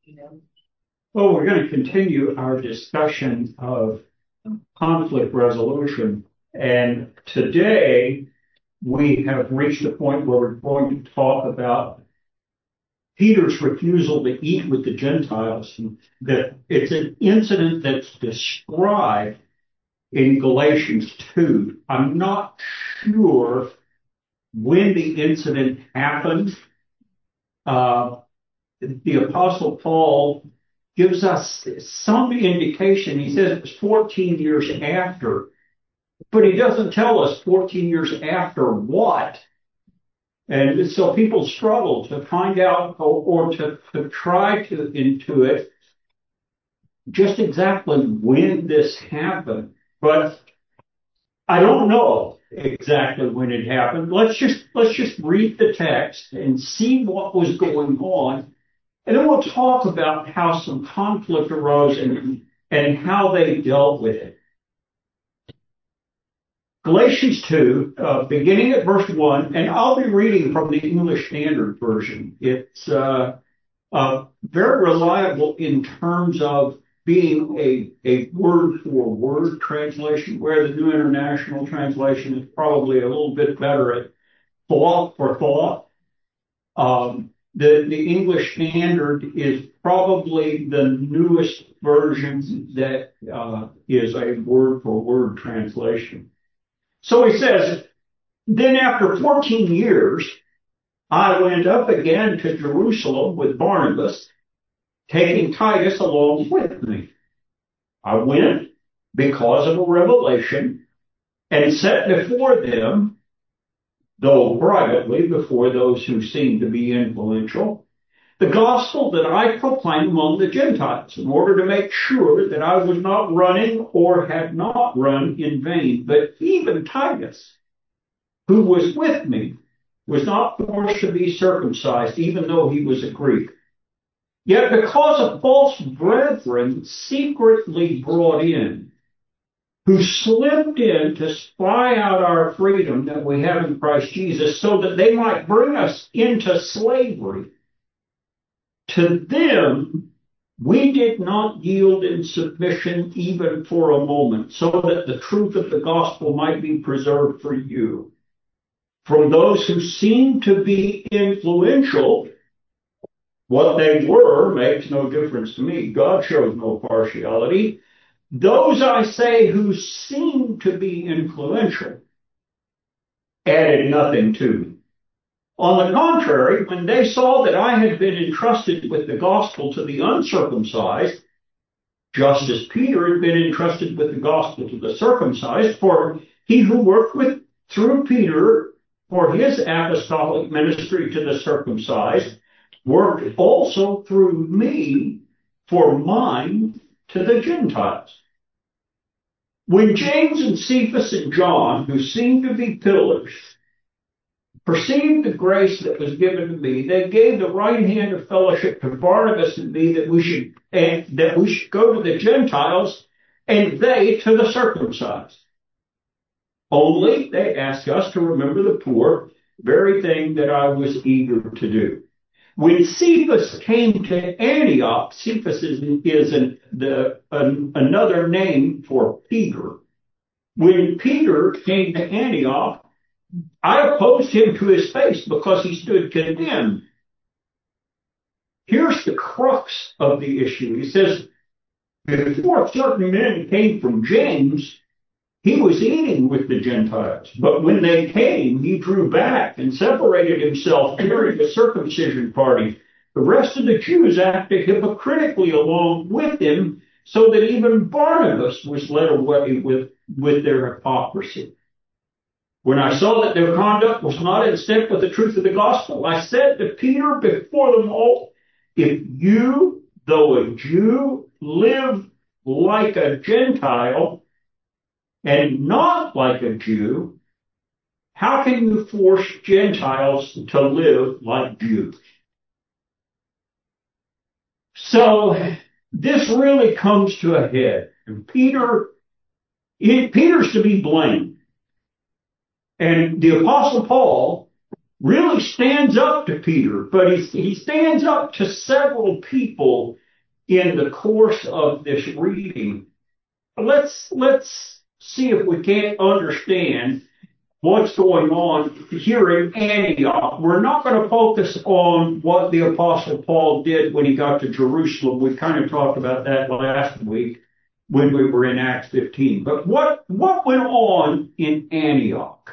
Well, we're going to continue our discussion of conflict resolution. And today we have reached a point where we're going to talk about Peter's refusal to eat with the Gentiles. That it's an incident that's described in Galatians 2. I'm not sure when the incident happened. The Apostle Paul gives us some indication. He says it was 14 years after, but he doesn't tell us 14 years after what. And so people struggle to find out or to try to intuit just exactly when this happened. But I don't know exactly when it happened. Let's just read the text and see what was going on. And then we'll talk about how some conflict arose and how they dealt with it. Galatians 2, beginning at verse 1, and I'll be reading from the English Standard Version. It's very reliable in terms of being a word-for-word translation, where the New International Translation is probably a little bit better at thought for thought. The English Standard is probably the newest version that is a word-for-word translation. So he says, then after 14 years, I went up again to Jerusalem with Barnabas, taking Titus along with me. I went because of a revelation and set before them, though privately before those who seemed to be influential, the gospel that I proclaim among the Gentiles, in order to make sure that I was not running or had not run in vain. But even Titus, who was with me, was not forced to be circumcised, even though he was a Greek. Yet because of false brethren secretly brought in, who slipped in to spy out our freedom that we have in Christ Jesus, so that they might bring us into slavery, to them we did not yield in submission even for a moment, so that the truth of the gospel might be preserved for you. From those who seemed to be influential, what they were makes no difference to me. God shows no partiality. Those, I say, who seemed to be influential added nothing to me. On the contrary, when they saw that I had been entrusted with the gospel to the uncircumcised, just as Peter had been entrusted with the gospel to the circumcised, for he who worked through Peter for his apostolic ministry to the circumcised, worked also through me for mine to the Gentiles. When James and Cephas and John, who seemed to be pillars, perceived the grace that was given to me, they gave the right hand of fellowship to Barnabas and me that we should go to the Gentiles and they to the circumcised. Only they asked us to remember the poor, very thing that I was eager to do. When Cephas came to Antioch, Cephas is another name for Peter. When Peter came to Antioch, I opposed him to his face because he stood condemned. Here's the crux of the issue. He says, before certain men came from James, he was eating with the Gentiles. But when they came, he drew back and separated himself during the circumcision party. The rest of the Jews acted hypocritically along with him, so that even Barnabas was led away with their hypocrisy. When I saw that their conduct was not in step with the truth of the gospel, I said to Peter before them all, if you, though a Jew, live like a Gentile and not like a Jew, how can you force Gentiles to live like Jews? So this really comes to a head. And Peter's to be blamed. And the Apostle Paul really stands up to Peter, but he stands up to several people in the course of this reading. Let's see if we can't understand what's going on here in Antioch. We're not going to focus on what the Apostle Paul did when he got to Jerusalem. We kind of talked about that last week when we were in Acts 15. But what went on in Antioch?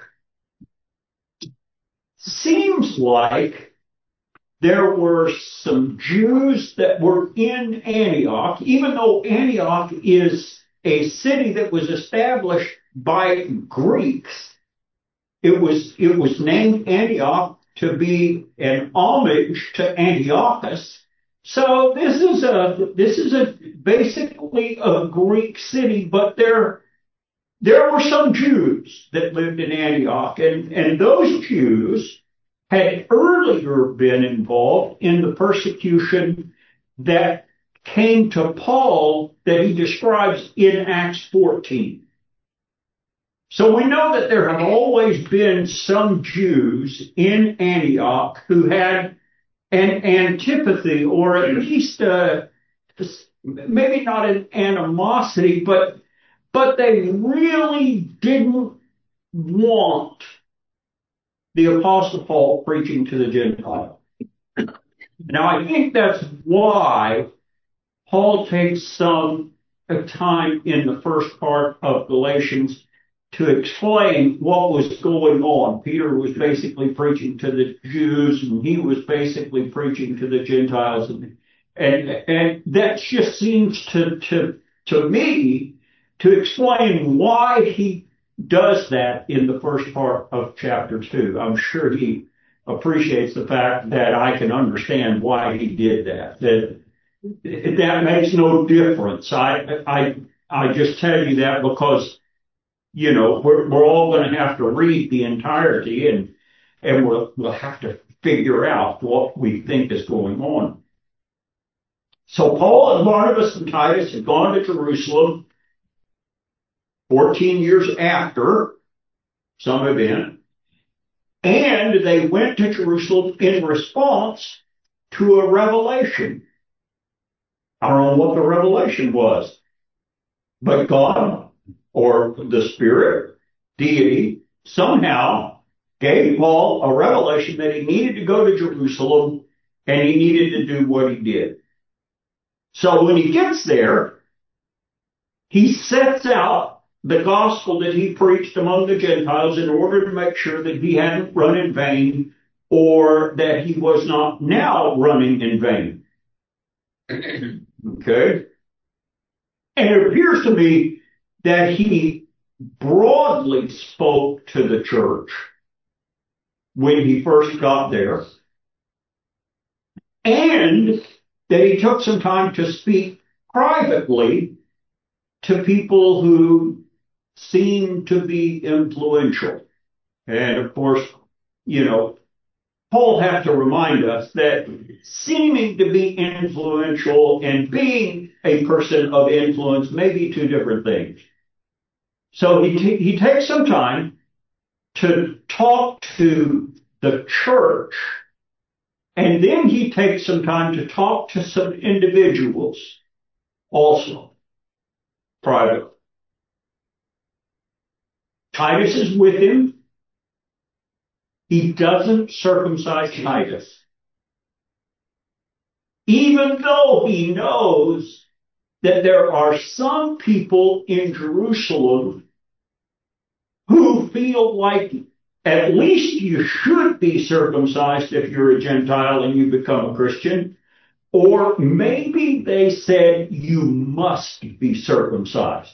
Seems like there were some Jews that were in Antioch, even though Antioch is a city that was established by Greeks. It was named Antioch to be an homage to Antiochus. So this is basically a Greek city, but there were some Jews that lived in Antioch, and those Jews had earlier been involved in the persecution that came to Paul that he describes in Acts 14. So we know that there have always been some Jews in Antioch who had an antipathy, or at least maybe not an animosity, but they really didn't want the Apostle Paul preaching to the Gentiles. Now, I think that's why Paul takes some time in the first part of Galatians to explain what was going on. Peter was basically preaching to the Jews, and he was basically preaching to the Gentiles, and that just seems to me to explain why he does that in the first part of chapter 2. I'm sure he appreciates the fact that I can understand why he did that. That makes no difference. I just tell you that because, we're all going to have to read the entirety, and we'll have to figure out what we think is going on. So Paul and Barnabas and Titus had gone to Jerusalem 14 years after some event, and they went to Jerusalem in response to a revelation. I don't know what the revelation was, but God, or the Spirit, deity, somehow gave Paul a revelation that he needed to go to Jerusalem and he needed to do what he did. So when he gets there, he sets out the gospel that he preached among the Gentiles in order to make sure that he hadn't run in vain, or that he was not now running in vain. Okay? And it appears to me that he broadly spoke to the church when he first got there, and that he took some time to speak privately to people who seemed to be influential. And of course, Paul had to remind us that seeming to be influential and being a person of influence may be two different things. So he takes some time to talk to the church, and then he takes some time to talk to some individuals also, privately. Titus is with him. He doesn't circumcise Titus, even though he knows that there are some people in Jerusalem who feel like at least you should be circumcised if you're a Gentile and you become a Christian, or maybe they said you must be circumcised.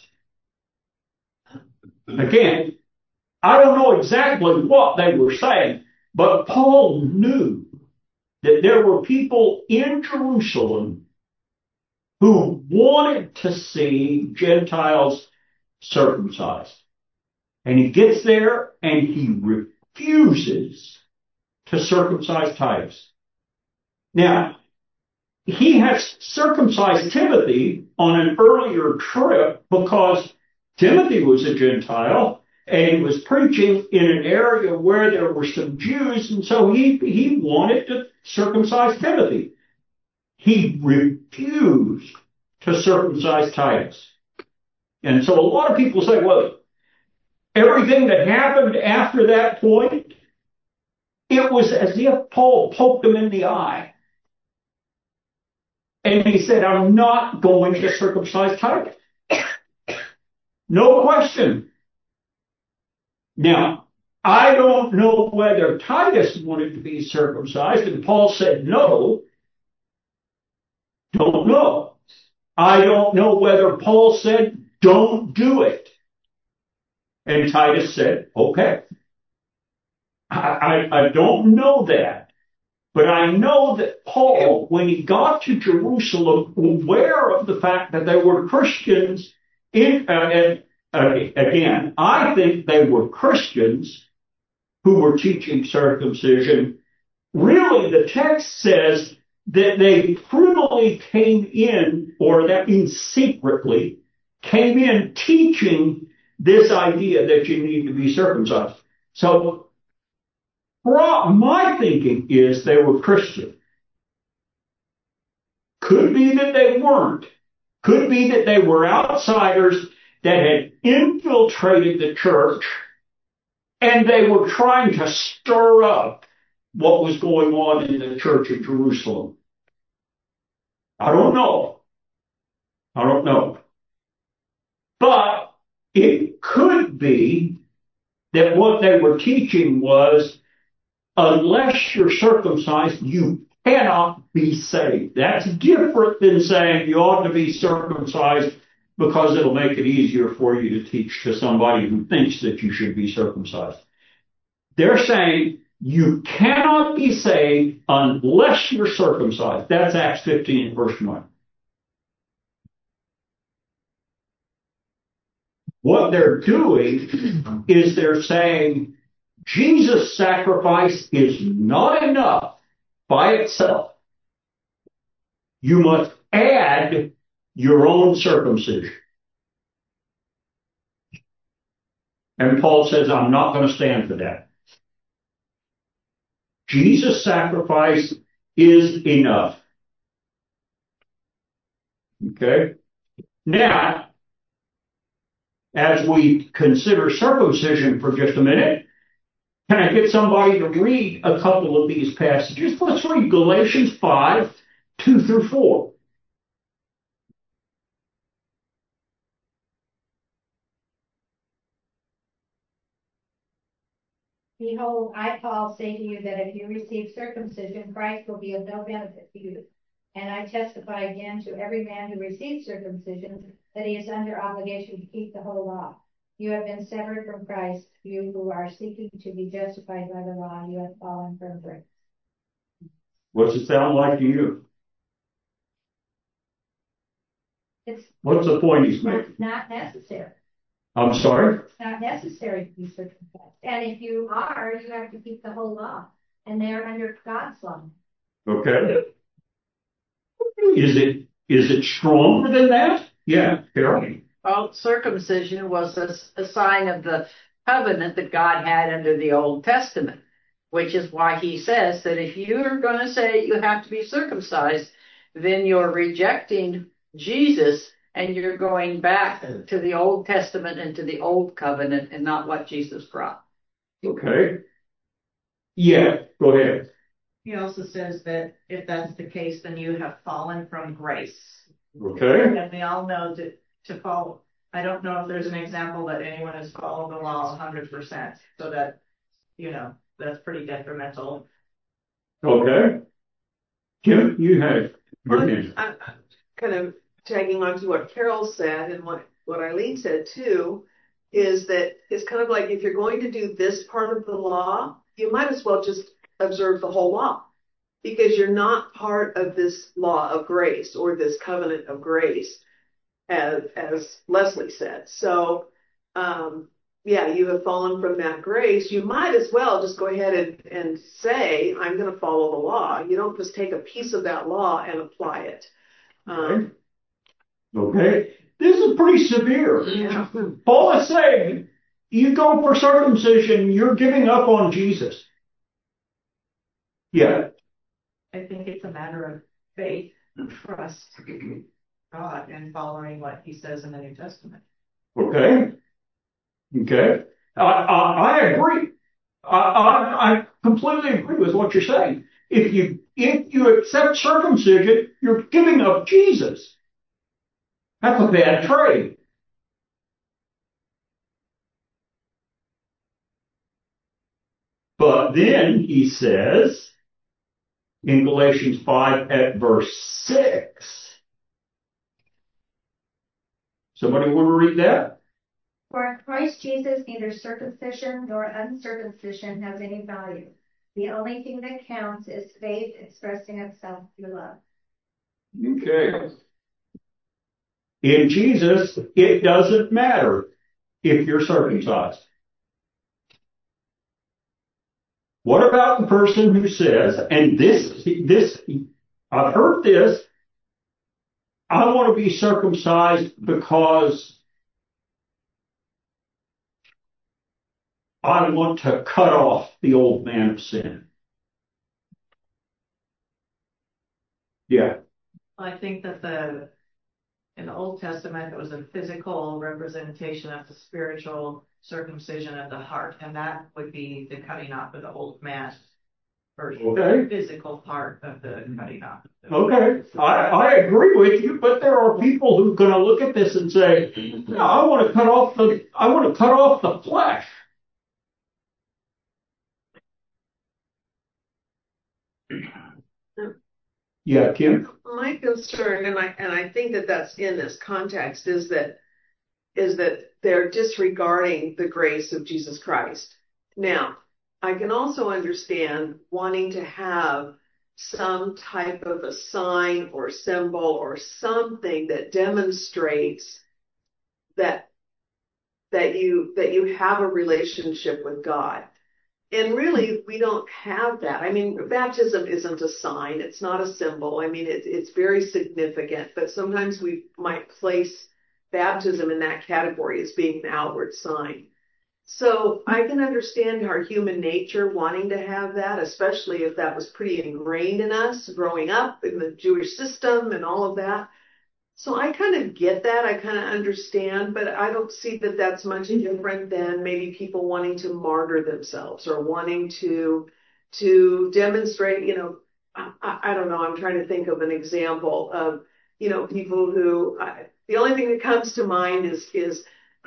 Again, I don't know exactly what they were saying, but Paul knew that there were people in Jerusalem who wanted to see Gentiles circumcised. And he gets there and he refuses to circumcise Titus. Now, he has circumcised Timothy on an earlier trip because Timothy was a Gentile and he was preaching in an area where there were some Jews, and so he wanted to circumcise Timothy. He refused to circumcise Titus. And so a lot of people say, well, everything that happened after that point, it was as if Paul poked him in the eye. And he said, I'm not going to circumcise Titus. No question. Now, I don't know whether Titus wanted to be circumcised, and Paul said no. Don't know. I don't know whether Paul said, don't do it. And Titus said, okay. I don't know that. But I know that Paul, when he got to Jerusalem, aware of the fact that there were Christians again, I think they were Christians who were teaching circumcision. Really, the text says that they privily came in, or that means secretly, came in teaching this idea that you need to be circumcised. So my thinking is they were Christian. Could be that they weren't. Could be that they were outsiders that had infiltrated the church and they were trying to stir up what was going on in the church of Jerusalem. I don't know. I don't know. But it could be that what they were teaching was, unless you're circumcised, you cannot be saved. That's different than saying you ought to be circumcised because it'll make it easier for you to teach to somebody who thinks that you should be circumcised. They're saying you cannot be saved unless you're circumcised. That's Acts 15, verse 1. What they're doing is they're saying Jesus' sacrifice is not enough by itself. You must add your own circumcision. And Paul says, I'm not going to stand for that. Jesus' sacrifice is enough. Okay? Now, as we consider circumcision for just a minute, can I get somebody to read a couple of these passages? Let's read Galatians 5, 2 through 4. Behold, I, Paul, say to you that if you receive circumcision, Christ will be of no benefit to you. And I testify again to every man who receives circumcision that he is under obligation to keep the whole law. You have been severed from Christ, you who are seeking to be justified by the law, you have fallen from grace. What's it sound like to you? What's the point he's making? It's not necessary. I'm sorry? It's not necessary to be circumcised. And if you are, you have to keep the whole law. And they're under God's law. Okay. Is it stronger than that? Yeah, Carol. Well, circumcision was a sign of the covenant that God had under the Old Testament, which is why he says that if you're going to say you have to be circumcised, then you're rejecting Jesus and you're going back to the Old Testament and to the Old Covenant and not what Jesus brought. Okay. Yeah, go ahead. He also says that if that's the case, then you have fallen from grace. Okay. And we all know that to follow, I don't know if there's an example that anyone has followed the law 100%. So that, that's pretty detrimental. Okay. Kim, you had your hand. I'm kind of tagging on to what Carol said and what Eileen said too, is that it's kind of like if you're going to do this part of the law, you might as well just observe the whole law, because you're not part of this law of grace or this covenant of grace, as Leslie said. So, you have fallen from that grace. You might as well just go ahead and say, I'm going to follow the law. You don't just take a piece of that law and apply it. Okay. This is pretty severe. Yeah. Paul is saying, you go for circumcision, you're giving up on Jesus. Yeah. I think it's a matter of faith, trust God, and following what he says in the New Testament. Okay. Okay. I agree. I completely agree with what you're saying. If you accept circumcision, you're giving up Jesus. That's a bad trade. But then he says in Galatians 5 at verse 6. Somebody want to read that? For in Christ Jesus, neither circumcision nor uncircumcision has any value. The only thing that counts is faith expressing itself through love. Okay. In Jesus, it doesn't matter if you're circumcised. What about the person who says, and this, I've heard this, I want to be circumcised because I want to cut off the old man of sin. Yeah. I think that in the Old Testament, it was a physical representation of the spiritual circumcision of the heart, and that would be the cutting off of the old man, or Okay. the physical part of the cutting off. Okay. I agree with you, but there are people who are going to look at this and say, no, I want to cut off the flesh. Yeah, Kim? My concern, and I think that that's in this context, is that they're disregarding the grace of Jesus Christ. Now, I can also understand wanting to have some type of a sign or symbol or something that demonstrates that you have a relationship with God. And really, we don't have that. I mean, baptism isn't a sign. It's not a symbol. I mean, it's very significant, but sometimes we might place baptism in that category as being an outward sign. So I can understand our human nature wanting to have that, especially if that was pretty ingrained in us growing up in the Jewish system and all of that. So I kind of get that. I kind of understand, but I don't see that that's much different than maybe people wanting to martyr themselves or wanting to demonstrate, I don't know. I'm trying to think of an example of, people who, the only thing that comes to mind is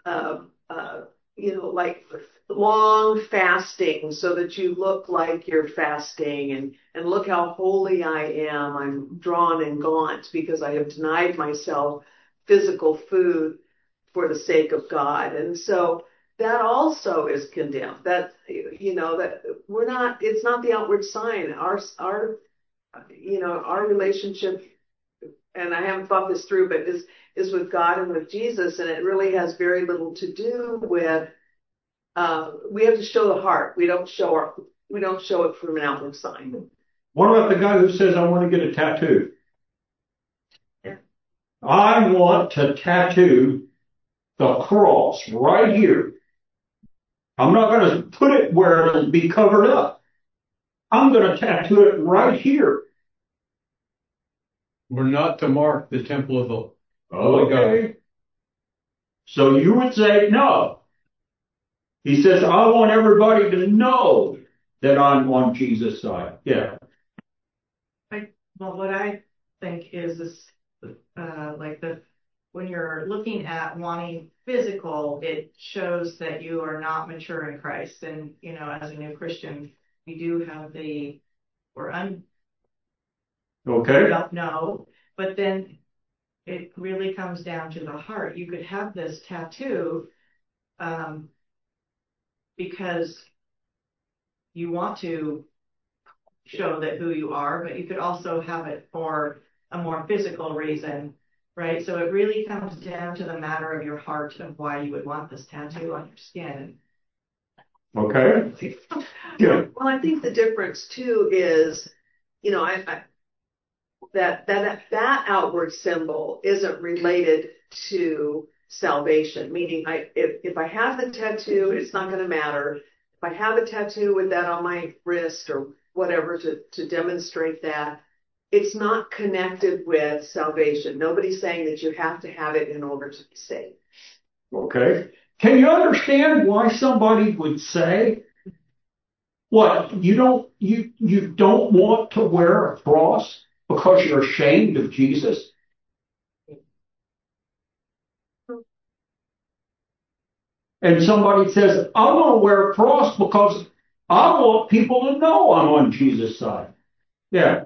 like long fasting so that you look like you're fasting and look how holy I am. I'm drawn and gaunt because I have denied myself physical food for the sake of God. And so that also is condemned. That, that we're not, it's not the outward sign. Our relationship, and I haven't thought this through, but is with God and with Jesus. And it really has very little to do with, we have to show the heart. We don't show it from an outward sign. What about the guy who says, I want to get a tattoo? Yeah. I want to tattoo the cross right here. I'm not going to put it where it'll be covered up. I'm going to tattoo it right here. We're not to mark the temple of the Holy God. So you would say no. He says, I want everybody to know that I'm on Jesus' side. Yeah. Well, what I think is this, when you're looking at wanting physical, it shows that you are not mature in Christ. And, as a new Christian, we do have we don't know, but then it really comes down to the heart. You could have this tattoo, because you want to show that who you are, but you could also have it for a more physical reason, right? So it really comes down to the matter of your heart of why you would want this tattoo on your skin. Okay. Yeah. Well, I think the difference too is, that outward symbol isn't related to salvation, meaning if I have the tattoo, it's not going to matter. If I have a tattoo with that on my wrist or whatever to demonstrate that, it's not connected with salvation. Nobody's saying that you have to have it in order to be saved. Okay. Can you understand why somebody would say, what, you don't want to wear a cross because you're ashamed of Jesus? And somebody says, I want to wear a cross because I want people to know I'm on Jesus' side. Yeah.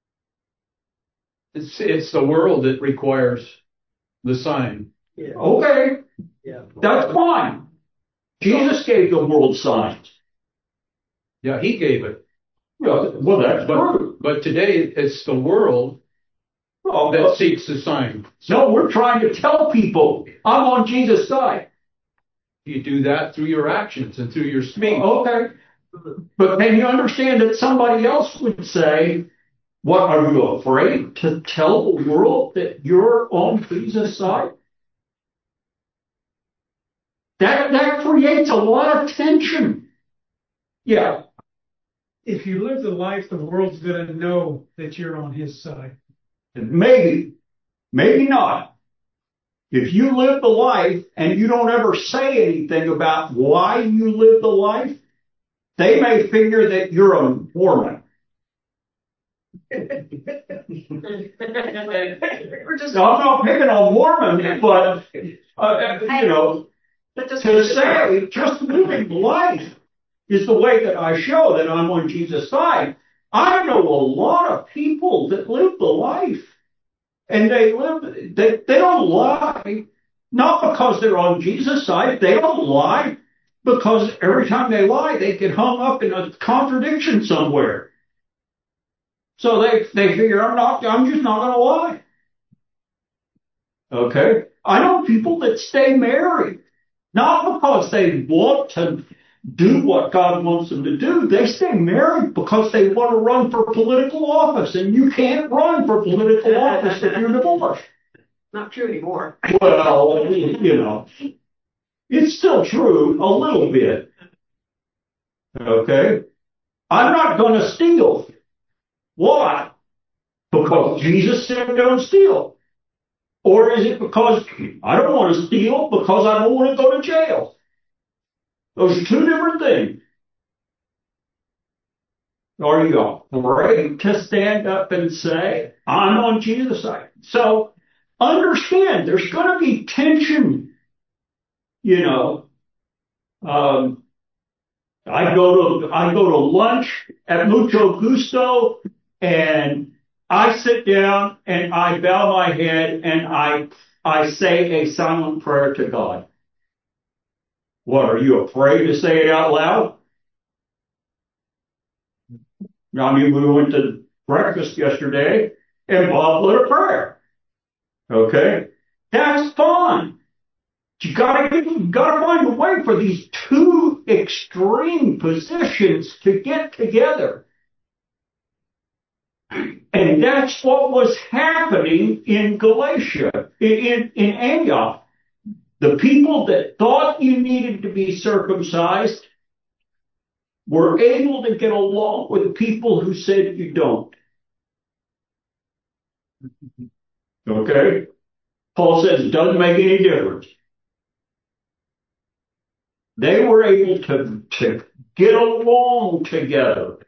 It's the world that requires the sign. Yeah. Okay. Yeah. That's fine. Jesus gave the world signs. Yeah, he gave it. Yeah, well, that's true. But today it's the world that seeks the sign. No, we're trying to tell people I'm on Jesus' side. You do that through your actions and through your speech. Okay. But can you understand that somebody else would say, what, are you afraid to tell the world that you're on Jesus' side? That creates a lot of tension. Yeah. If you live the life, the world's going to know that you're on his side. Maybe not. If you live the life and you don't ever say anything about why you live the life, they may figure that you're a Mormon. We're just, No, I'm not picking on Mormon, but, to say just living life is the way that I show that I'm on Jesus' side. I know a lot of people that live the life, and they don't lie, not because they're on Jesus' side. They don't lie because every time they lie, they get hung up in a contradiction somewhere. So they figure I'm just not going to lie. Okay. I know people that stay married, not because they want to do what God wants them to do. They stay married because they want to run for political office, and you can't run for political office if you're divorced. not true anymore. Well, it's still true a little bit. Okay. I'm not going to steal. Why? Because Jesus said don't steal. Or is it because I don't want to steal because I don't want to go to jail? Those are two different things. Are you afraid to stand up and say, I'm on Jesus' side? So understand there's going to be tension. I go to lunch at Mucho Gusto, and I sit down and I bow my head and I say a silent prayer to God. What, are you afraid to say it out loud? I mean, we went to breakfast yesterday and Bob led a prayer. Okay? That's fine. You gotta find a way for these two extreme positions to get together. And that's what was happening in Galatia, in Antioch. The people that thought you needed to be circumcised were able to get along with people who said you don't. Okay? Paul says it doesn't make any difference. They were able to get along together.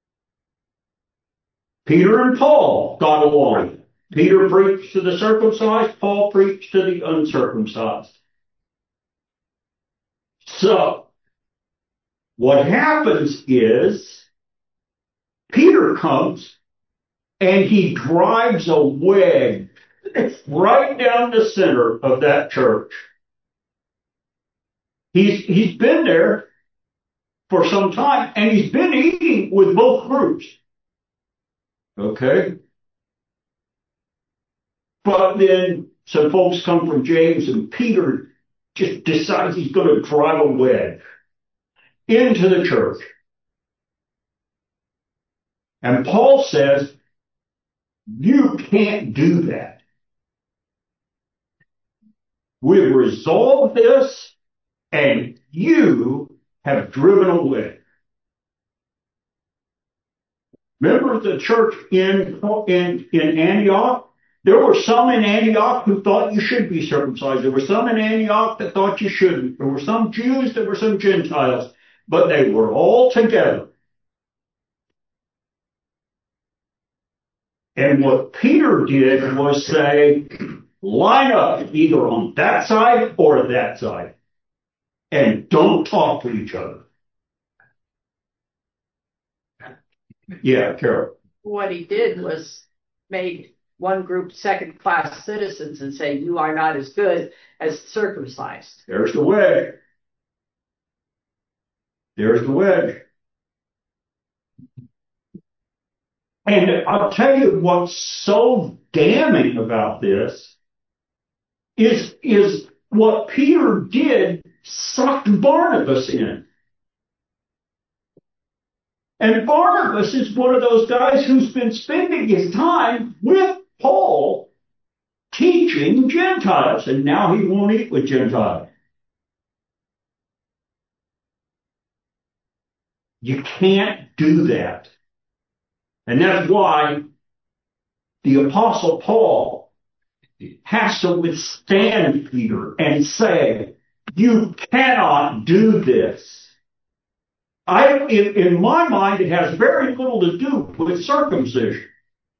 Peter and Paul got along. Peter preached to the circumcised, Paul preached to the uncircumcised. So, what happens is, Peter comes and he drives a wedge right down the center of that church. He's been there for some time, and he's been eating with both groups. Okay? But then some folks come from James, and Peter just decides he's going to drive a wedge into the church. And Paul says, you can't do that. We've resolved this, and you have driven away. Remember the church in Antioch? There were some in Antioch who thought you should be circumcised. There were some in Antioch that thought you shouldn't. There were some Jews, there were some Gentiles, but they were all together. And what Peter did was say, line up either on that side or that side, and don't talk to each other. Yeah, Carol. What he did was made one group second-class citizens and say, you are not as good as circumcised. There's the wedge. There's the wedge. And I'll tell you what's so damning about this is what Peter did sucked Barnabas in. And Barnabas is one of those guys who's been spending his time with Paul teaching Gentiles, and now he won't eat with Gentiles. You can't do that. And that's why the Apostle Paul has to withstand Peter and say, you cannot do this. In my mind, it has very little to do with circumcision.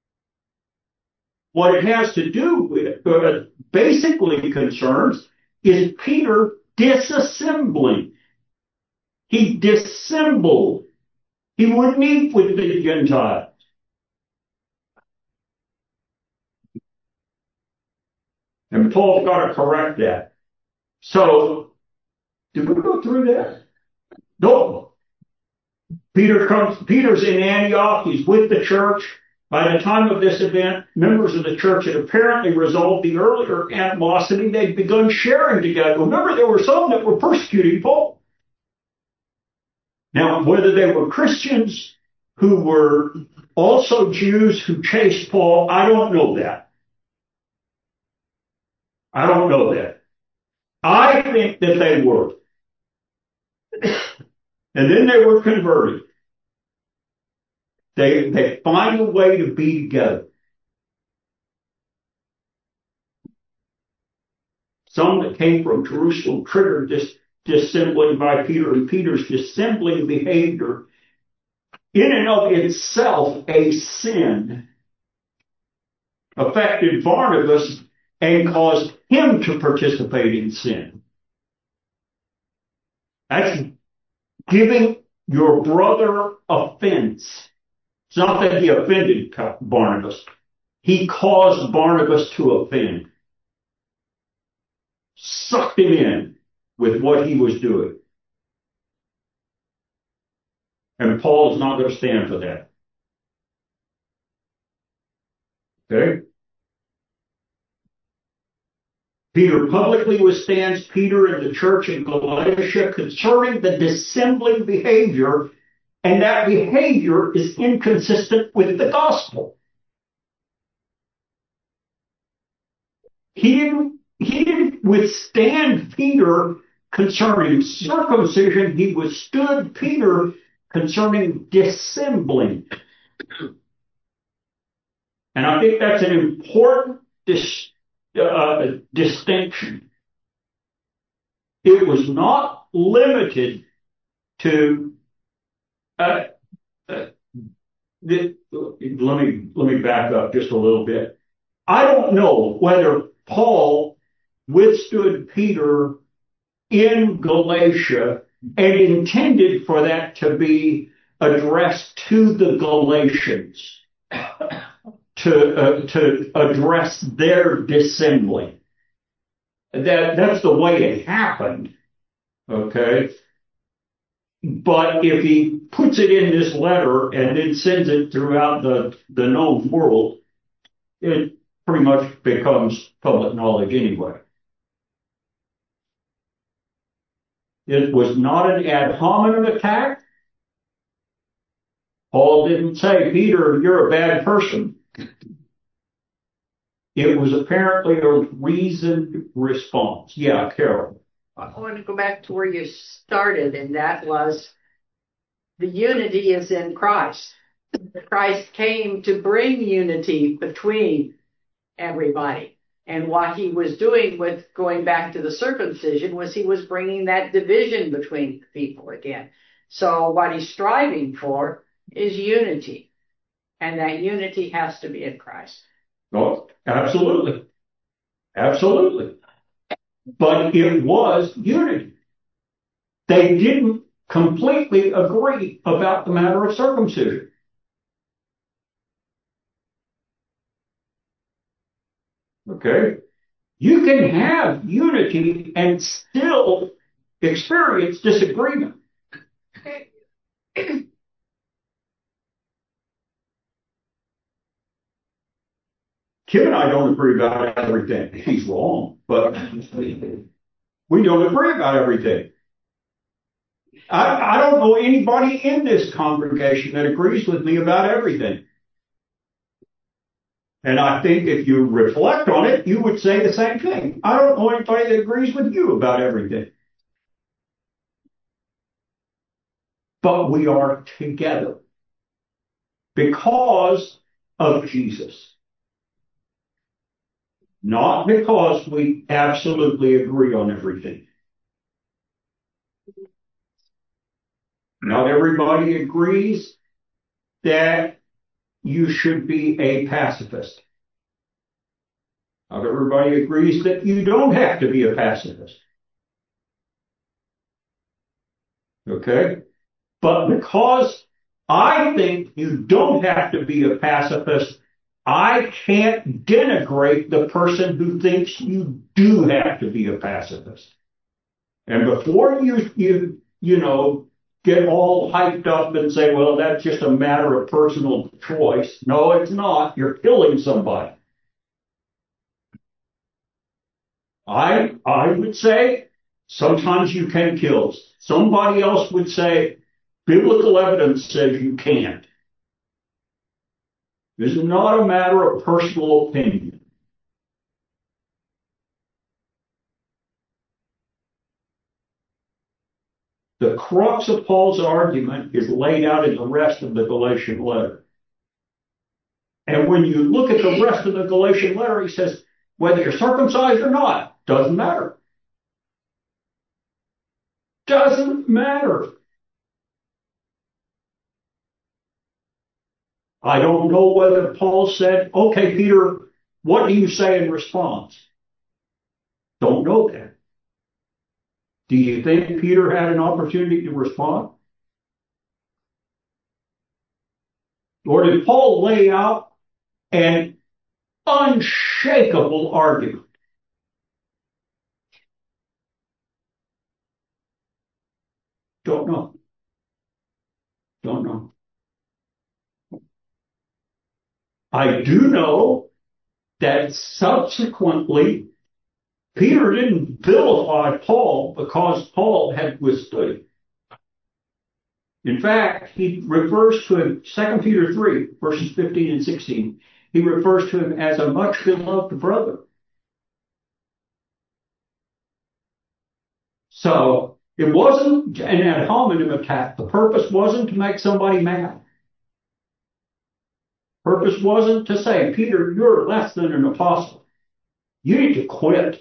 What it has to do with, basically concerns, is Peter disassembling. He dissembled. He wouldn't eat with the Gentiles. And Paul's got to correct that. So, did we go through that? No. Peter's in Antioch. He's with the church. By the time of this event, members of the church had apparently resolved the earlier animosity. They'd begun sharing together. Remember, there were some that were persecuting Paul. Now, whether they were Christians who were also Jews who chased Paul, I don't know that. I don't know that. I think that they were. And then they were converted. They find a way to be together. Some that came from Jerusalem triggered this dissembling by Peter, and Peter's dissembling behavior, in and of itself a sin, affected Barnabas and caused him to participate in sin. That's giving your brother offense. It's not that he offended Barnabas. He caused Barnabas to offend. Sucked him in with what he was doing. And Paul is not going to stand for that. Okay? Peter publicly withstands Peter and the church in Galatia concerning the dissembling behavior, and that behavior is inconsistent with the gospel. He didn't withstand Peter concerning circumcision. He withstood Peter concerning dissembling. And I think that's an important distinction. It was not limited to let me back up just a little bit. I don't know whether Paul withstood Peter in Galatia and intended for that to be addressed to the Galatians, to address their dissembling. That's the way it happened. Okay. But if he puts it in this letter and then sends it throughout the known world, it pretty much becomes public knowledge anyway. It was not an ad hominem attack. Paul didn't say, Peter, you're a bad person. It was apparently a reasoned response. Yeah, Carol. I want to go back to where you started, and that was the unity is in Christ. Christ came to bring unity between everybody. And what he was doing with going back to the circumcision was he was bringing that division between people again. So what he's striving for is unity. And that unity has to be in Christ. Oh, absolutely. Absolutely. But it was unity. They didn't completely agree about the matter of circumcision. Okay? You can have unity and still experience disagreement. Kim and I don't agree about everything. He's wrong, but we don't agree about everything. I don't know anybody in this congregation that agrees with me about everything. And I think if you reflect on it, you would say the same thing. I don't know anybody that agrees with you about everything. But we are together because of Jesus. Not because we absolutely agree on everything. Not everybody agrees that you should be a pacifist. Not everybody agrees that you don't have to be a pacifist. Okay? But because I think you don't have to be a pacifist, I can't denigrate the person who thinks you do have to be a pacifist. And before you know, get all hyped up and say, well, that's just a matter of personal choice. No, it's not. You're killing somebody. I would say sometimes you can kill. Somebody else would say biblical evidence says you can't. This is not a matter of personal opinion. The crux of Paul's argument is laid out in the rest of the Galatian letter. And when you look at the rest of the Galatian letter, he says, whether you're circumcised or not, doesn't matter. Doesn't matter. I don't know whether Paul said, okay, Peter, what do you say in response? Don't know that. Do you think Peter had an opportunity to respond? Or did Paul lay out an unshakable argument? Don't know. Don't know. I do know that subsequently Peter didn't vilify Paul because Paul had withstood him. In fact, he refers to him, 2 Peter 3, verses 15 and 16, he refers to him as a much beloved brother. So it wasn't an ad hominem attack. The purpose wasn't to make somebody mad. Purpose wasn't to say, Peter, you're less than an apostle. You need to quit.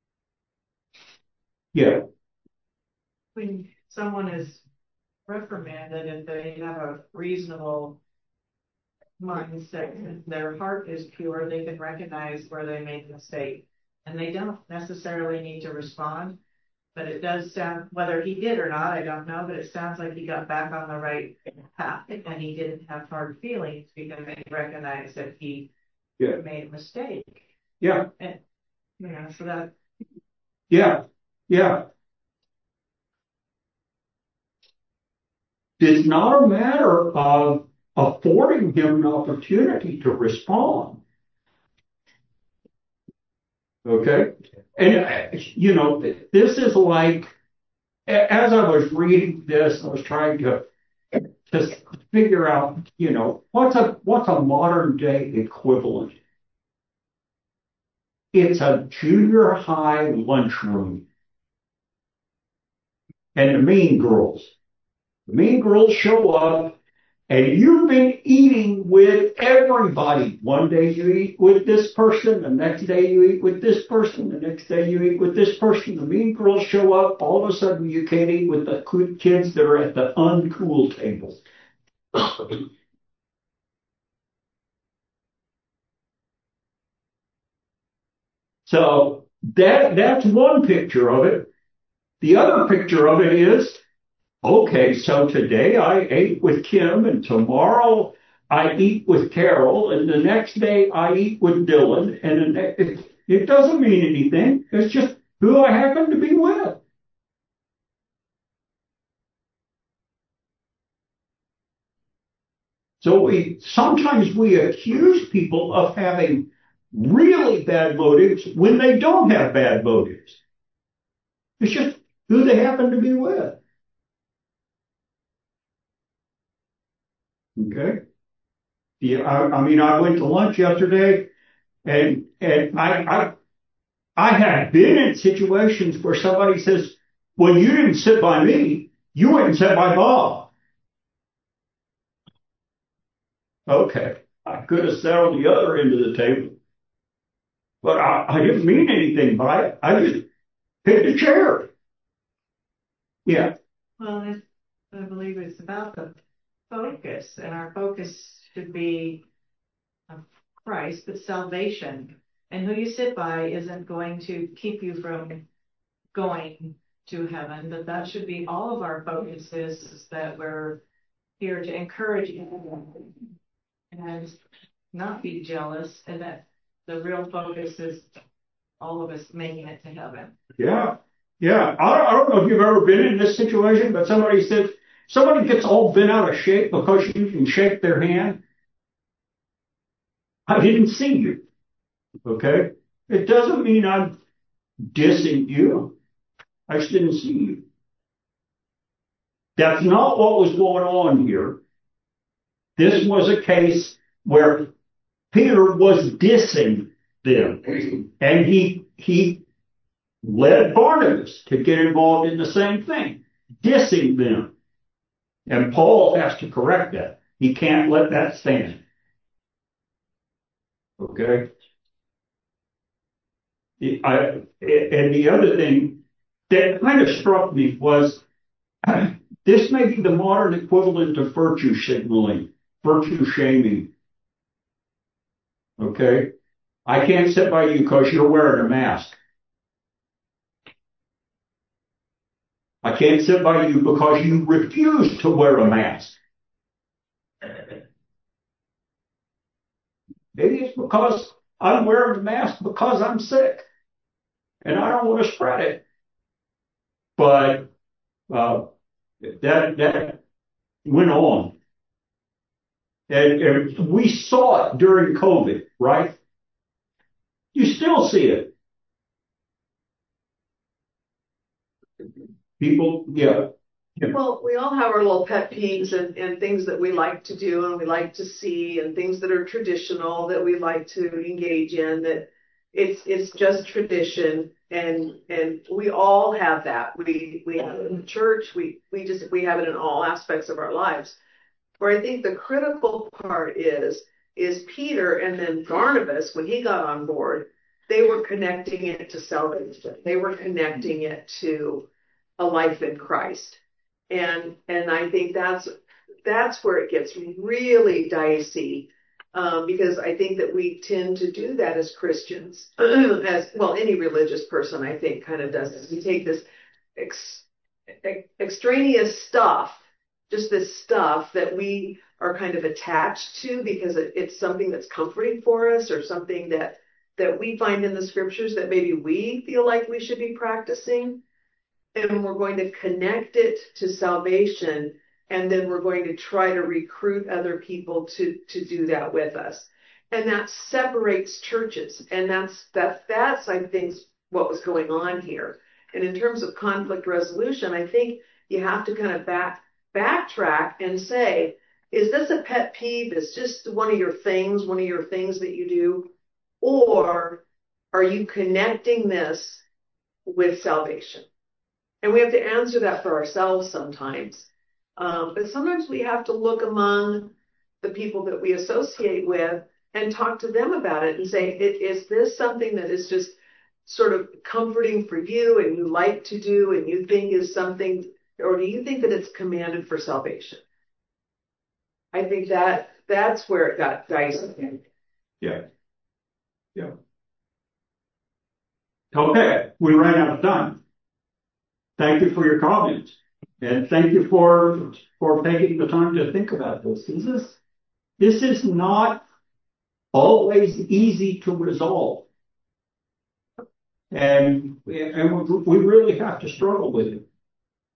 Yeah. When someone is reprimanded, if they have a reasonable mindset, if their heart is pure, they can recognize where they made a mistake. And they don't necessarily need to respond. But it does sound, whether he did or not, I don't know, but it sounds like he got back on the right path and he didn't have hard feelings because he recognized that he made a mistake. Yeah. And, so that. Yeah. Yeah. It's not a matter of affording him an opportunity to respond. Okay? And, this is like, as I was reading this, I was trying to just figure out, what's a modern day equivalent It's a junior high lunchroom. And the mean girls show up, and you've been eating with everybody. One day you eat with this person, the next day you eat with this person, the next day you eat with this person. The mean girls show up, all of a sudden you can't eat with the kids that are at the uncool table. So that's one picture of it. The other picture of it is, okay, so today I ate with Kim, and tomorrow I eat with Carol, and the next day I eat with Dylan, and it doesn't mean anything. It's just who I happen to be with. So sometimes we accuse people of having really bad motives when they don't have bad motives. It's just who they happen to be with. Okay. Yeah, I mean, I went to lunch yesterday, and I have been in situations where somebody says, "Well, you didn't sit by me, you went and sat by Bob." Okay, I could have sat on the other end of the table, but I didn't mean anything by it. I just picked a chair. Yeah. Well, I believe it's about the focus, and our focus should be of Christ, but salvation. And who you sit by isn't going to keep you from going to heaven, but that should be all of our focus is that we're here to encourage you and not be jealous, and that the real focus is all of us making it to heaven. Yeah. Yeah. I don't know if you've ever been in this situation, but somebody gets all bent out of shape because you can shake their hand. I didn't see you. Okay. It doesn't mean I'm dissing you. I just didn't see you. That's not what was going on here. This was a case where Peter was dissing them, and he led Barnabas to get involved in the same thing, dissing them. And Paul has to correct that. He can't let that stand. Okay? And the other thing that kind of struck me was this may be the modern equivalent of virtue signaling, virtue shaming. Okay? I can't sit by you because you're wearing a mask. I can't sit by you because you refuse to wear a mask. Maybe it's because I'm wearing a mask because I'm sick and I don't want to spread it. But that went on. And we saw it during COVID, right? You still see it. People, yeah. Well, we all have our little pet peeves and things that we like to do and we like to see and things that are traditional that we like to engage in, that it's just tradition, and we all have that. We have it in the church, we have it in all aspects of our lives. Where I think the critical part is Peter and then Barnabas, when he got on board, they were connecting it to salvation. They were connecting it to a life in Christ. And I think that's where it gets really dicey, because I think that we tend to do that as Christians, as well, any religious person I think kind of does this. We take this extraneous stuff, just this stuff that we are kind of attached to because it's something that's comforting for us or something that we find in the scriptures that maybe we feel like we should be practicing. And we're going to connect it to salvation, and then we're going to try to recruit other people to do that with us. And that separates churches. And that's I think what was going on here. And in terms of conflict resolution, I think you have to kind of backtrack and say, is this a pet peeve? Is just one of your things that you do? Or are you connecting this with salvation? And we have to answer that for ourselves sometimes. But sometimes we have to look among the people that we associate with and talk to them about it and say, is this something that is just sort of comforting for you and you like to do and you think is something, or do you think that it's commanded for salvation? I think that's where it got dicey. Yeah. Yeah. Okay, we ran out of time. Thank you for your comments. And thank you for taking the time to think about this. This is not always easy to resolve. And we really have to struggle with it.